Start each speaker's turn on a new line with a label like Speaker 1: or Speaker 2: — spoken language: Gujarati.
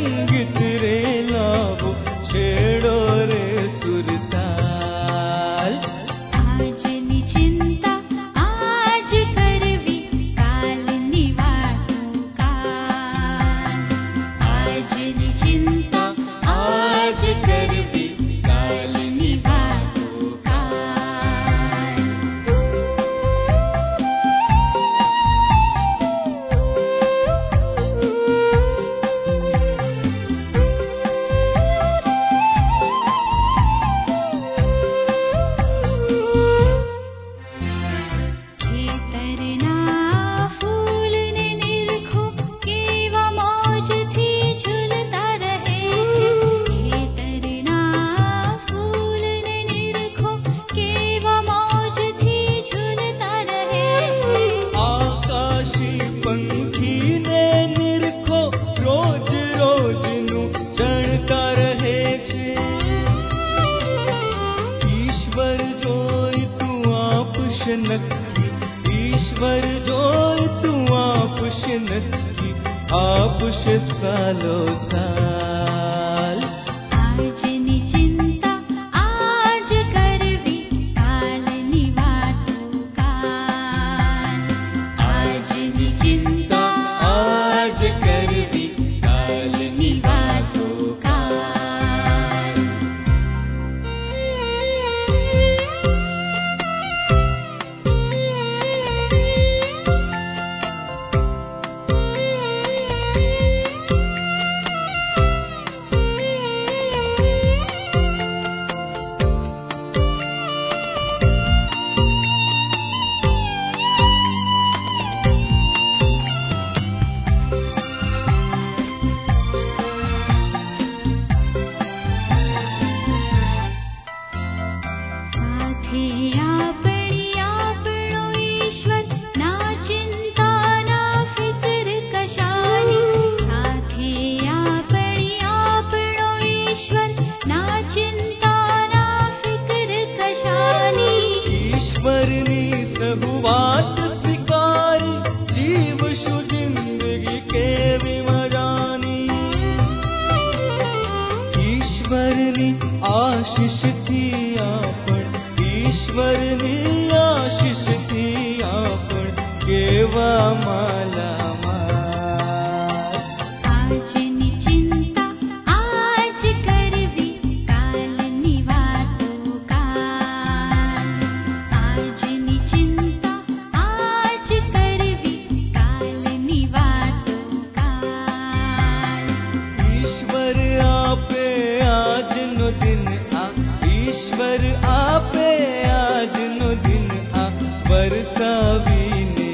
Speaker 1: संगीत रे लावो छेड़ो रे सुरताल।
Speaker 2: આજની ચિંતા આજ કરવી, કાલની વાતો કાલ। આજની ચિંતા આજ કરવી, કાલની વાતો કાલ। ખેતરના ફૂલને નિરખો, કેવા મોજથી ઝૂલતા રહે છે। ખેતરના ફૂલને નિરખો, કેવા મોજથી ઝૂલતા રહે છે।
Speaker 1: આકાશી પંખીને નિરખો, રોજ રોજનું ચણતા રહે છે। ઈશ્વર જોઈ તું આપશે નક્કી, ઈશ્વર જોઈ તું આપશે નક્કી, આપશે સાલો સાલ।
Speaker 2: આજની ચિંતા આજ કરવી, કાલની વાતો કાલ। આજની ચિંતા
Speaker 1: આજ કરવી, કાલની
Speaker 2: વાતો કાલ। સાથે આપણી આપણો ઈશ્વર, ના ચિંતા ના ફિકર કશાની। સાથે આપણી આપણો ઈશ્વર, ના ચિંતા ના ફિકર કશાની।
Speaker 1: ઈશ્વરની સહુ વાત સ્વીકારી, જીવશું જિંદગી કેવી મજાની। ઈશ્વરની આશીષથી આપણ, ઈશ્વરની આશીષથી આપણ કેવા માલામાલ।
Speaker 2: આજની ચિંતા આજ કરવી, કાલની વાતો કાલ। આજની ચિંતા આજ કરવી, કાલની વાતો કાલ।
Speaker 1: ઈશ્વર આપે આજનો દિન આ, ઈશ્વર આપે આજનો દિન આ, વરસાવીને